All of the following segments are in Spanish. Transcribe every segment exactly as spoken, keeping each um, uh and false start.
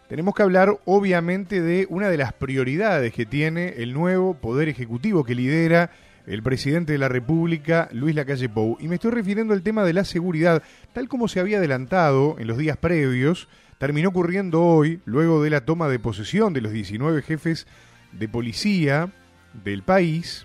tenemos que hablar obviamente de una de las prioridades que tiene el nuevo Poder Ejecutivo que lidera el presidente de la República, Luis Lacalle Pou. Y me estoy refiriendo al tema de la seguridad. Tal como se había adelantado en los días previos, terminó ocurriendo hoy, luego de la toma de posesión de los diecinueve jefes de policía del país,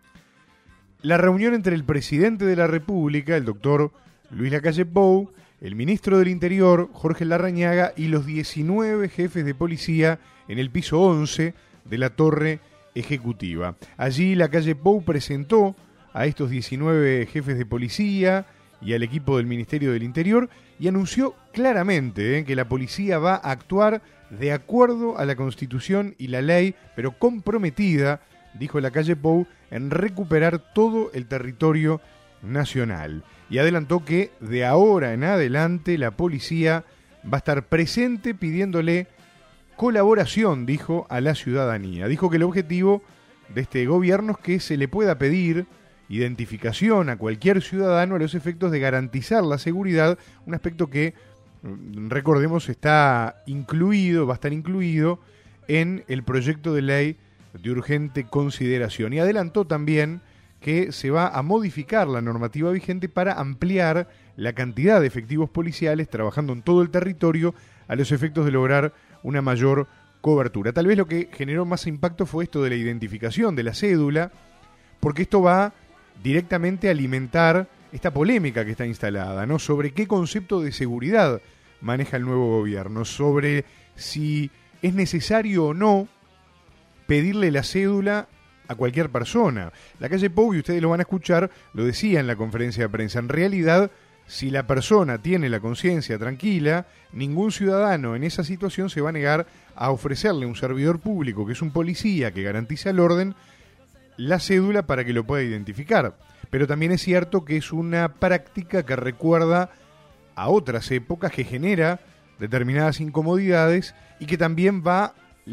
la reunión entre el presidente de la República, el doctor Luis Lacalle Pou, el ministro del Interior, Jorge Larrañaga, y los diecinueve jefes de policía en el piso once de la Torre Ejecutiva. Allí Lacalle Pou presentó a estos diecinueve jefes de policía y al equipo del Ministerio del Interior y anunció claramente eh, que la policía va a actuar de acuerdo a la Constitución y la ley, pero comprometida, dijo Lacalle Pou, en recuperar todo el territorio nacional. Y adelantó que de ahora en adelante la policía va a estar presente pidiéndole colaboración, dijo, a la ciudadanía. Dijo que el objetivo de este gobierno es que se le pueda pedir identificación a cualquier ciudadano a los efectos de garantizar la seguridad, un aspecto que, recordemos, está incluido, va a estar incluido en el proyecto de ley de urgente consideración. Y adelantó también que se va a modificar la normativa vigente para ampliar la cantidad de efectivos policiales trabajando en todo el territorio a los efectos de lograr una mayor cobertura. Tal vez lo que generó más impacto fue esto de la identificación de la cédula, porque esto va directamente a alimentar esta polémica que está instalada, ¿no? Sobre qué concepto de seguridad maneja el nuevo gobierno, sobre si es necesario o no pedirle la cédula a cualquier persona. Lacalle Pou, y ustedes lo van a escuchar, lo decía en la conferencia de prensa, en realidad, si la persona tiene la conciencia tranquila, ningún ciudadano en esa situación se va a negar a ofrecerle a un servidor público, que es un policía que garantiza el orden, la cédula para que lo pueda identificar. Pero también es cierto que es una práctica que recuerda a otras épocas, que genera determinadas incomodidades y que también va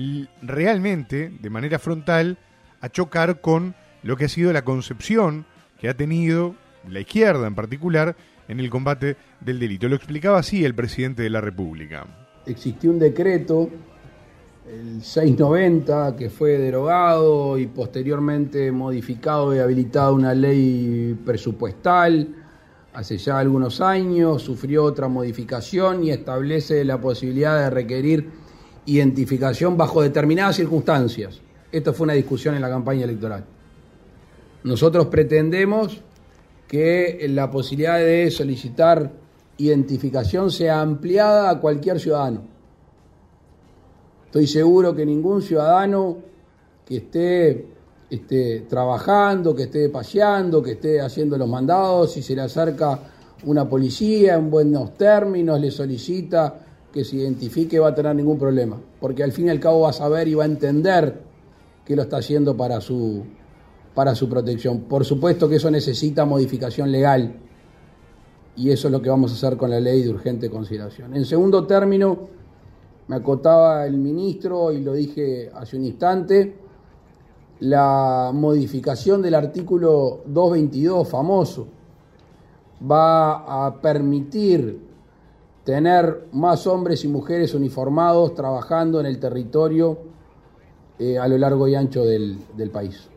realmente, de manera frontal, a chocar con lo que ha sido la concepción que ha tenido la izquierda en particular en el combate del delito. Lo explicaba así el presidente de la República. Existió un decreto, el seiscientos noventa, que fue derogado y posteriormente modificado y habilitado una ley presupuestal hace ya algunos años, sufrió otra modificación y establece la posibilidad de requerir identificación bajo determinadas circunstancias. Esto fue una discusión en la campaña electoral. Nosotros pretendemos que la posibilidad de solicitar identificación sea ampliada a cualquier ciudadano. Estoy seguro que ningún ciudadano que esté, esté trabajando, que esté paseando, que esté haciendo los mandados, si se le acerca una policía en buenos términos, le solicita que se identifique, va a tener ningún problema, porque al fin y al cabo va a saber y va a entender que lo está haciendo para su, para su protección. Por supuesto que eso necesita modificación legal, y eso es lo que vamos a hacer con la ley de urgente consideración. En segundo término, me acotaba el ministro, y lo dije hace un instante, la modificación del artículo doscientos veintidós, famoso, va a permitir tener más hombres y mujeres uniformados trabajando en el territorio eh, a lo largo y ancho del, del país.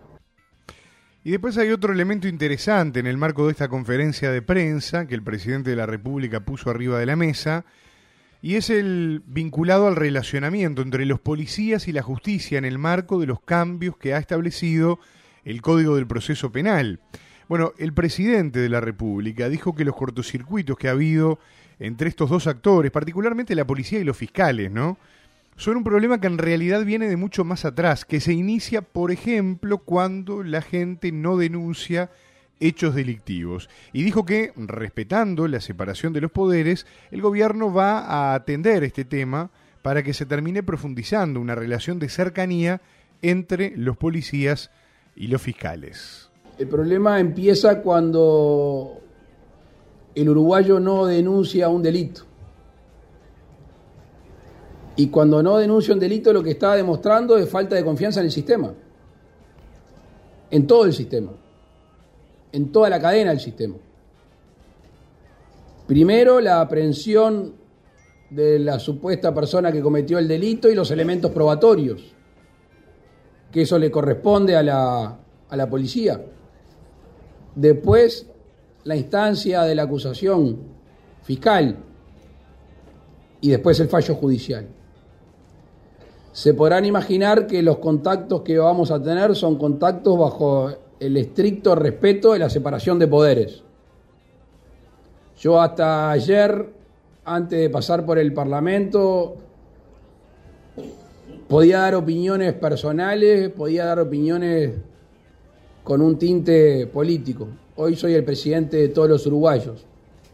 Y después hay otro elemento interesante en el marco de esta conferencia de prensa que el presidente de la República puso arriba de la mesa, y es el vinculado al relacionamiento entre los policías y la justicia en el marco de los cambios que ha establecido el Código del Proceso Penal. Bueno, el presidente de la República dijo que los cortocircuitos que ha habido entre estos dos actores, particularmente la policía y los fiscales, ¿no?, son un problema que en realidad viene de mucho más atrás, que se inicia, por ejemplo, cuando la gente no denuncia hechos delictivos. Y dijo que, respetando la separación de los poderes, el gobierno va a atender este tema para que se termine profundizando una relación de cercanía entre los policías y los fiscales. El problema empieza cuando el uruguayo no denuncia un delito. Y cuando no denuncia un delito, lo que está demostrando es falta de confianza en el sistema. En todo el sistema. En toda la cadena del sistema. Primero, la aprehensión de la supuesta persona que cometió el delito y los elementos probatorios, que eso le corresponde a la, a la policía. Después, la instancia de la acusación fiscal y después el fallo judicial. Se podrán imaginar que los contactos que vamos a tener son contactos bajo el estricto respeto de la separación de poderes. Yo hasta ayer, antes de pasar por el Parlamento, podía dar opiniones personales, podía dar opiniones con un tinte político. Hoy soy el presidente de todos los uruguayos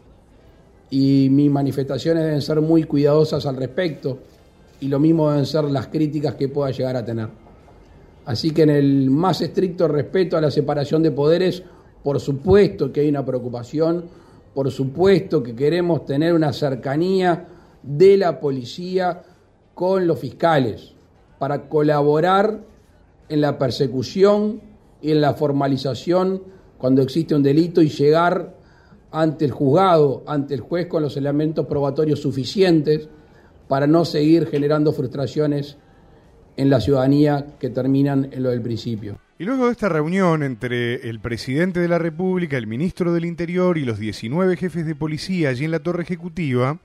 y mis manifestaciones deben ser muy cuidadosas al respecto y lo mismo deben ser las críticas que pueda llegar a tener. Así que en el más estricto respeto a la separación de poderes, por supuesto que hay una preocupación, por supuesto que queremos tener una cercanía de la policía con los fiscales para colaborar en la persecución y en la formalización cuando existe un delito y llegar ante el juzgado, ante el juez con los elementos probatorios suficientes para no seguir generando frustraciones en la ciudadanía que terminan en lo del principio. Y luego de esta reunión entre el presidente de la República, el ministro del Interior y los diecinueve jefes de policía allí en la Torre Ejecutiva,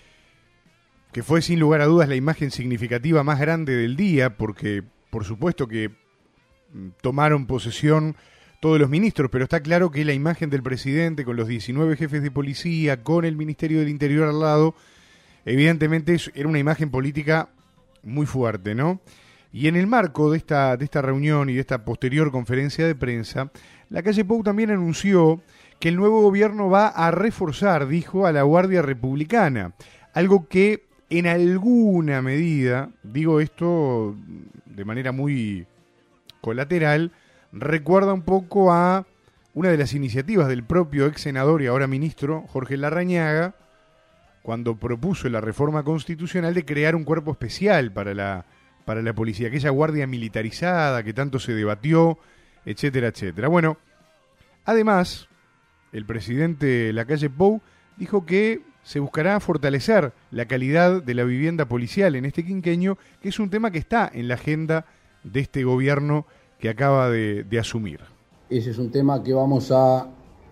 que fue sin lugar a dudas la imagen significativa más grande del día, porque por supuesto que tomaron posesión todos los ministros, pero está claro que la imagen del presidente con los diecinueve jefes de policía, con el Ministerio del Interior al lado, evidentemente era una imagen política muy fuerte, ¿no? Y en el marco de esta, de esta reunión y de esta posterior conferencia de prensa, Lacalle Pou también anunció que el nuevo gobierno va a reforzar, dijo, a la Guardia Republicana, algo que en alguna medida, digo esto de manera muy colateral, recuerda un poco a una de las iniciativas del propio ex senador y ahora ministro Jorge Larrañaga, cuando propuso la reforma constitucional de crear un cuerpo especial para la, para la policía, aquella guardia militarizada que tanto se debatió, etcétera, etcétera. Bueno, además, el presidente Lacalle Pou dijo que se buscará fortalecer la calidad de la vivienda policial en este quinquenio, que es un tema que está en la agenda de este gobierno que acaba de, de asumir. Ese es un tema que vamos a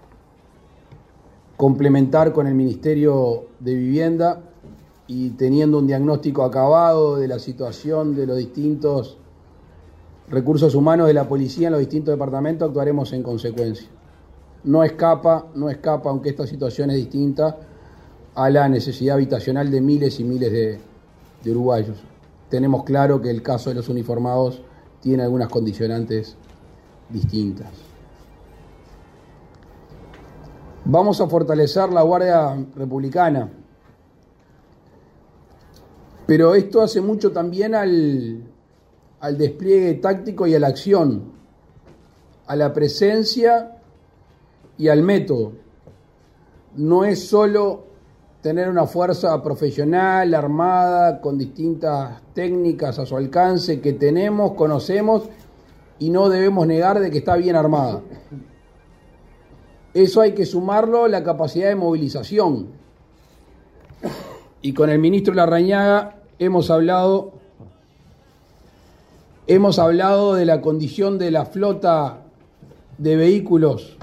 complementar con el Ministerio de Vivienda y teniendo un diagnóstico acabado de la situación de los distintos recursos humanos de la policía en los distintos departamentos, actuaremos en consecuencia. No escapa, no escapa, aunque esta situación es distinta, a la necesidad habitacional de miles y miles de, de uruguayos. Tenemos claro que el caso de los uniformados tiene algunas condicionantes distintas. Vamos a fortalecer la Guardia Republicana, pero esto hace mucho también al, al despliegue táctico y a la acción, a la presencia y al método. No es solo tener una fuerza profesional, armada, con distintas técnicas a su alcance que tenemos, conocemos y no debemos negar de que está bien armada. Eso hay que sumarlo a la capacidad de movilización. Y con el ministro Larrañaga hemos hablado, hemos hablado de la condición de la flota de vehículos,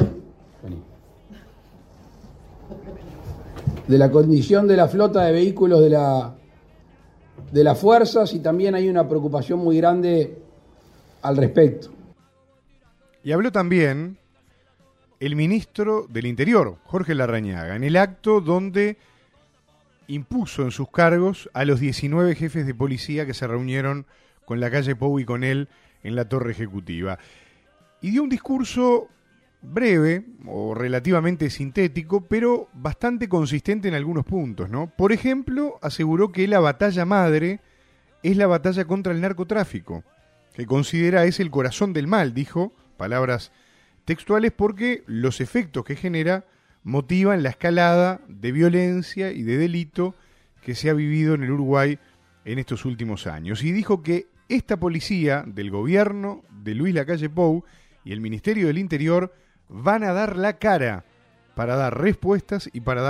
de la condición de la flota de vehículos de la de las fuerzas, y también hay una preocupación muy grande al respecto. Y habló también el ministro del Interior, Jorge Larrañaga, en el acto donde impuso en sus cargos a los diecinueve jefes de policía que se reunieron con Lacalle Pou y con él en la Torre Ejecutiva. Y dio un discurso breve o relativamente sintético, pero bastante consistente en algunos puntos, ¿no? Por ejemplo, aseguró que la batalla madre es la batalla contra el narcotráfico, que considera es el corazón del mal, dijo, palabras textuales, porque los efectos que genera motivan la escalada de violencia y de delito que se ha vivido en el Uruguay en estos últimos años. Y dijo que esta policía del gobierno de Luis Lacalle Pou y el Ministerio del Interior van a dar la cara para dar respuestas y para dar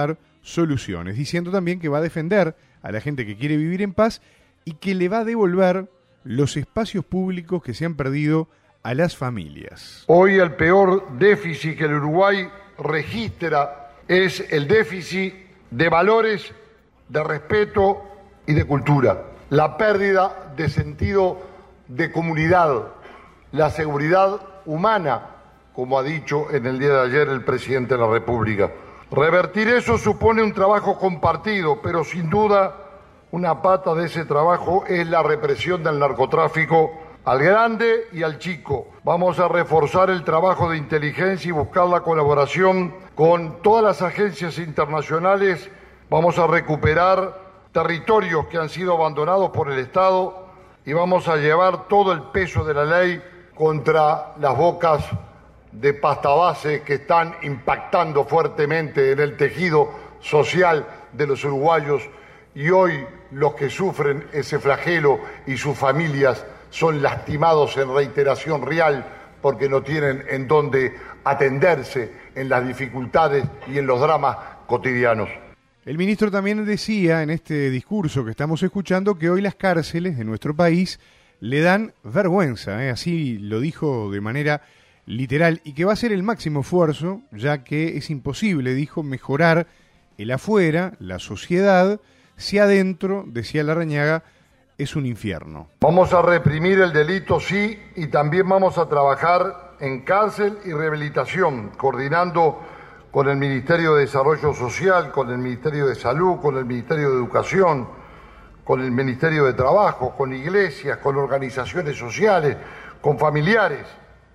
soluciones, diciendo también que va a defender a la gente que quiere vivir en paz y que le va a devolver los espacios públicos que se han perdido a las familias. Hoy el peor déficit que el Uruguay registra es el déficit de valores, de respeto y de cultura. La pérdida de sentido de comunidad, la seguridad humana, como ha dicho en el día de ayer el presidente de la República. Revertir eso supone un trabajo compartido, pero sin duda una pata de ese trabajo es la represión del narcotráfico al grande y al chico. Vamos a reforzar el trabajo de inteligencia y buscar la colaboración con todas las agencias internacionales. Vamos a recuperar territorios que han sido abandonados por el Estado y vamos a llevar todo el peso de la ley contra las bocas de pasta base que están impactando fuertemente en el tejido social de los uruguayos, y hoy los que sufren ese flagelo y sus familias son lastimados en reiteración real porque no tienen en dónde atenderse en las dificultades y en los dramas cotidianos. El ministro también decía en este discurso que estamos escuchando que hoy las cárceles de nuestro país le dan vergüenza, ¿eh? Así lo dijo de manera literal, y que va a ser el máximo esfuerzo, ya que es imposible, dijo, mejorar el afuera, la sociedad, si adentro, decía Larrañaga, es un infierno. Vamos a reprimir el delito, sí, y también vamos a trabajar en cárcel y rehabilitación, coordinando con el Ministerio de Desarrollo Social, con el Ministerio de Salud, con el Ministerio de Educación, con el Ministerio de Trabajo, con iglesias, con organizaciones sociales, con familiares.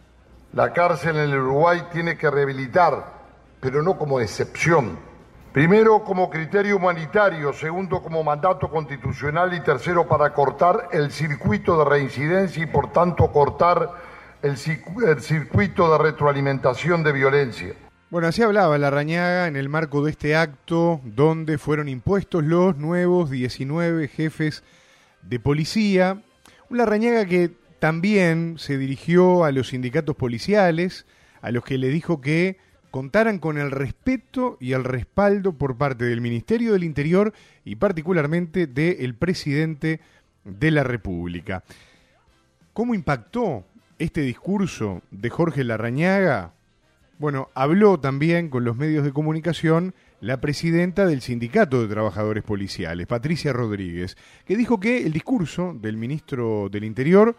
La cárcel en el Uruguay tiene que rehabilitar, pero no como excepción. Primero, como criterio humanitario, segundo, como mandato constitucional y tercero, para cortar el circuito de reincidencia y, por tanto, cortar el, el circuito de retroalimentación de violencia. Bueno, así hablaba Larrañaga en el marco de este acto donde fueron impuestos los nuevos diecinueve jefes de policía. Un Larrañaga que también se dirigió a los sindicatos policiales, a los que le dijo que contaran con el respeto y el respaldo por parte del Ministerio del Interior y particularmente del presidente de la República. ¿Cómo impactó este discurso de Jorge Larrañaga? Bueno, habló también con los medios de comunicación la presidenta del Sindicato de Trabajadores Policiales, Patricia Rodríguez, que dijo que el discurso del ministro del Interior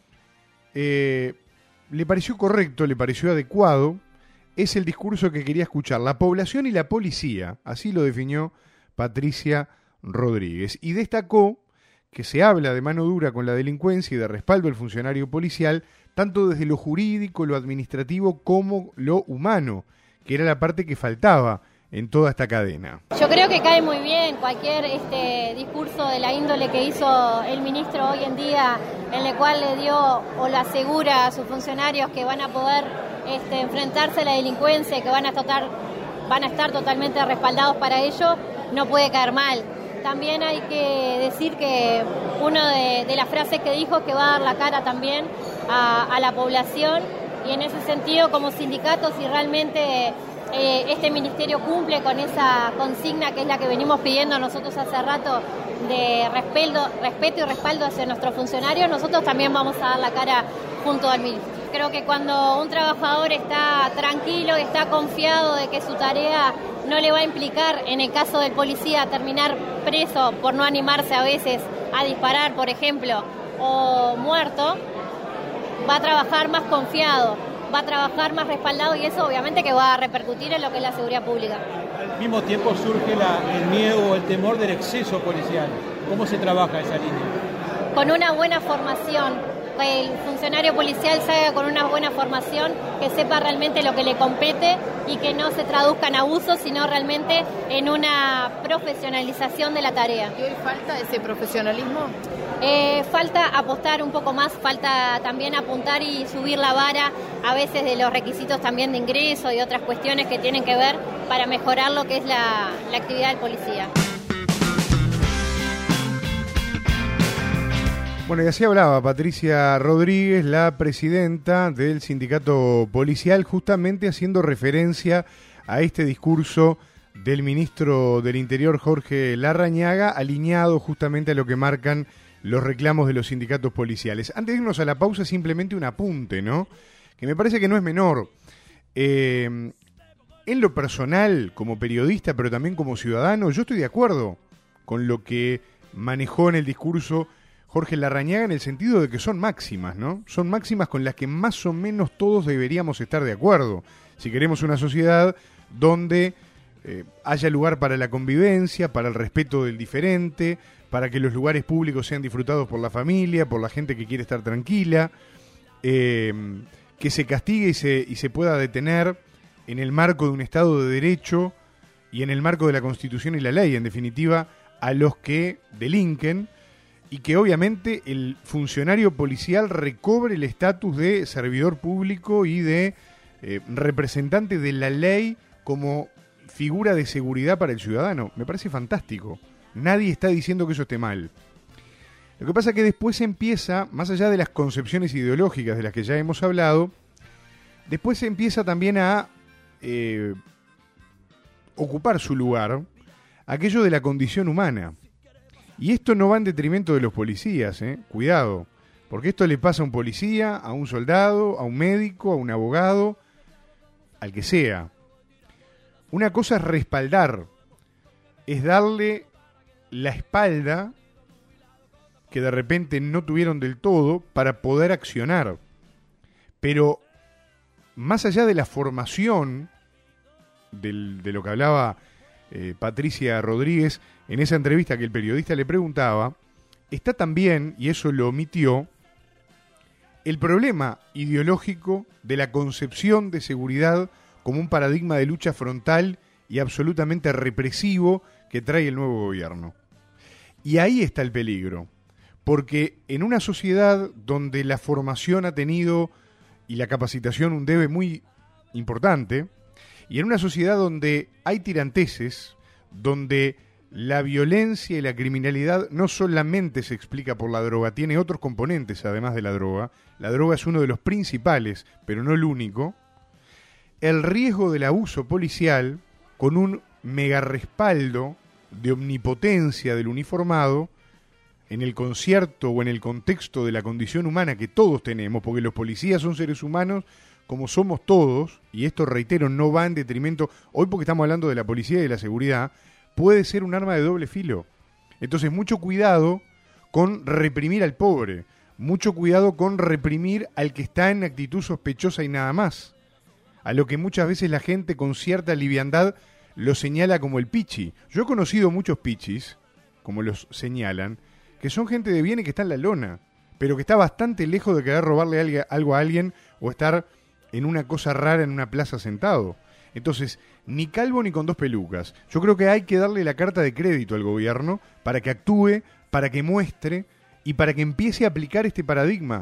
eh, le pareció correcto, le pareció adecuado. Es el discurso que quería escuchar la población y la policía, así lo definió Patricia Rodríguez, y destacó que se habla de mano dura con la delincuencia y de respaldo al funcionario policial, tanto desde lo jurídico, lo administrativo, como lo humano, que era la parte que faltaba en toda esta cadena. Yo creo que cae muy bien cualquier este discurso de la índole que hizo el ministro hoy en día, en el cual le dio o le asegura a sus funcionarios que van a poder este, enfrentarse a la delincuencia y que van a, total, van a estar totalmente respaldados para ello, no puede caer mal. También hay que decir que una de, de las frases que dijo es que va a dar la cara también a, a la población, y en ese sentido, como sindicatos, si realmente eh, este ministerio cumple con esa consigna que es la que venimos pidiendo nosotros hace rato, de respaldo, respeto y respaldo hacia nuestros funcionarios, nosotros también vamos a dar la cara junto al ministro. Creo que cuando un trabajador está tranquilo y está confiado de que su tarea no le va a implicar, en el caso del policía, terminar preso por no animarse a veces a disparar, por ejemplo, o muerto, va a trabajar más confiado, va a trabajar más respaldado, y eso obviamente que va a repercutir en lo que es la seguridad pública. Al mismo tiempo surge la, el miedo o el temor del exceso policial. ¿Cómo se trabaja esa línea? Con una buena formación. El funcionario policial salga con una buena formación, que sepa realmente lo que le compete y que no se traduzca en abusos, sino realmente en una profesionalización de la tarea. ¿Y hoy falta ese profesionalismo? Eh, falta apostar un poco más, falta también apuntar y subir la vara a veces de los requisitos también de ingreso y otras cuestiones que tienen que ver para mejorar lo que es la, la actividad del policía. Bueno, y así hablaba Patricia Rodríguez, la presidenta del sindicato policial, justamente haciendo referencia a este discurso del ministro del Interior, Jorge Larrañaga, alineado justamente a lo que marcan los reclamos de los sindicatos policiales. Antes de irnos a la pausa, simplemente un apunte, ¿no? Que me parece que no es menor. Eh, en lo personal, como periodista, pero también como ciudadano, yo estoy de acuerdo con lo que manejó en el discurso Jorge Larrañaga, en el sentido de que son máximas, ¿no? Son máximas con las que más o menos todos deberíamos estar de acuerdo. Si queremos una sociedad donde eh, haya lugar para la convivencia, para el respeto del diferente, para que los lugares públicos sean disfrutados por la familia, por la gente que quiere estar tranquila, eh, que se castigue y se, y se pueda detener en el marco de un Estado de Derecho y en el marco de la Constitución y la ley, en definitiva, a los que delinquen, y que obviamente el funcionario policial recobre el estatus de servidor público y de eh, representante de la ley como figura de seguridad para el ciudadano. Me parece fantástico. Nadie está diciendo que eso esté mal. Lo que pasa es que después empieza, más allá de las concepciones ideológicas de las que ya hemos hablado, después se empieza también a eh, ocupar su lugar aquello de la condición humana. Y esto no va en detrimento de los policías, ¿eh? Cuidado, porque esto le pasa a un policía, a un soldado, a un médico, a un abogado, al que sea. Una cosa es respaldar, es darle la espalda que de repente no tuvieron del todo para poder accionar. Pero más allá de la formación del, de lo que hablaba eh, Patricia Rodríguez en esa entrevista que el periodista le preguntaba, está también, y eso lo omitió, el problema ideológico de la concepción de seguridad como un paradigma de lucha frontal y absolutamente represivo que trae el nuevo gobierno. Y ahí está el peligro, porque en una sociedad donde la formación ha tenido y la capacitación un debe muy importante, y en una sociedad donde hay tiranteses, donde la violencia y la criminalidad no solamente se explica por la droga, tiene otros componentes además de la droga, la droga es uno de los principales, pero no el único, el riesgo del abuso policial, con un mega respaldo de omnipotencia del uniformado, en el concierto o en el contexto de la condición humana que todos tenemos, porque los policías son seres humanos como somos todos, y esto, reitero, no va en detrimento, hoy porque estamos hablando de la policía y de la seguridad, puede ser un arma de doble filo. Entonces, mucho cuidado con reprimir al pobre, mucho cuidado con reprimir al que está en actitud sospechosa y nada más, a lo que muchas veces la gente con cierta liviandad lo señala como el pichi. Yo he conocido muchos pichis, como los señalan, que son gente de bien y que está en la lona, pero que está bastante lejos de querer robarle algo a alguien o estar en una cosa rara en una plaza sentado. Entonces, ni calvo ni con dos pelucas. Yo creo que hay que darle la carta de crédito al gobierno para que actúe, para que muestre y para que empiece a aplicar este paradigma.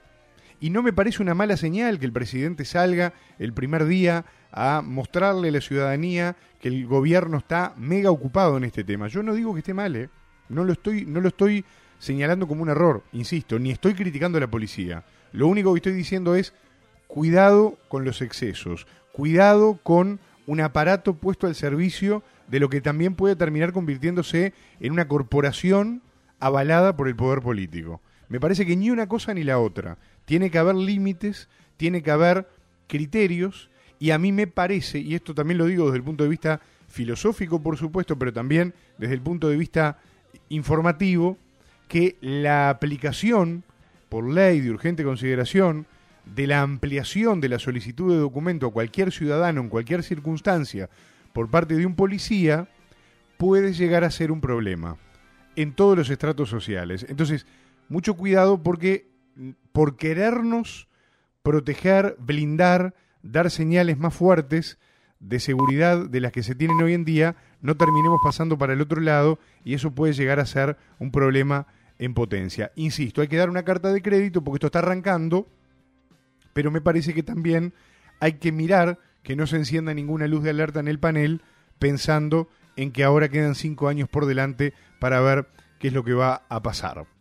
Y no me parece una mala señal que el presidente salga el primer día a mostrarle a la ciudadanía que el gobierno está mega ocupado en este tema. Yo no digo que esté mal, ¿eh? No lo estoy, no lo estoy señalando como un error, insisto, ni estoy criticando a la policía. Lo único que estoy diciendo es cuidado con los excesos, cuidado con un aparato puesto al servicio de lo que también puede terminar convirtiéndose en una corporación avalada por el poder político. Me parece que ni una cosa ni la otra. Tiene que haber límites, tiene que haber criterios, y a mí me parece, y esto también lo digo desde el punto de vista filosófico, por supuesto, pero también desde el punto de vista informativo, que la aplicación por ley de urgente consideración de la ampliación de la solicitud de documento a cualquier ciudadano en cualquier circunstancia por parte de un policía puede llegar a ser un problema en todos los estratos sociales. Entonces, mucho cuidado, porque por querernos proteger, blindar, dar señales más fuertes de seguridad de las que se tienen hoy en día, no terminemos pasando para el otro lado, y eso puede llegar a ser un problema en potencia. Insisto, hay que dar una carta de crédito porque esto está arrancando, pero me parece que también hay que mirar que no se encienda ninguna luz de alerta en el panel, pensando en que ahora quedan cinco años por delante para ver qué es lo que va a pasar.